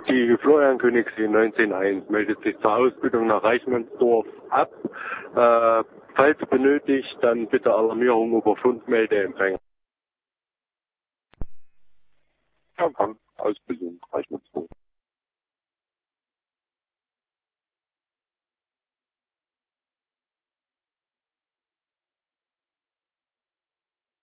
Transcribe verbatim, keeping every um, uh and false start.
die Florian Königssee neunzehn eins meldet sich zur Ausbildung nach Reichmannsdorf ab. Äh, falls benötigt, dann bitte Alarmierung über Funkmeldeempfänger. Ja, kann. Ausbildung, Reichmannsdorf.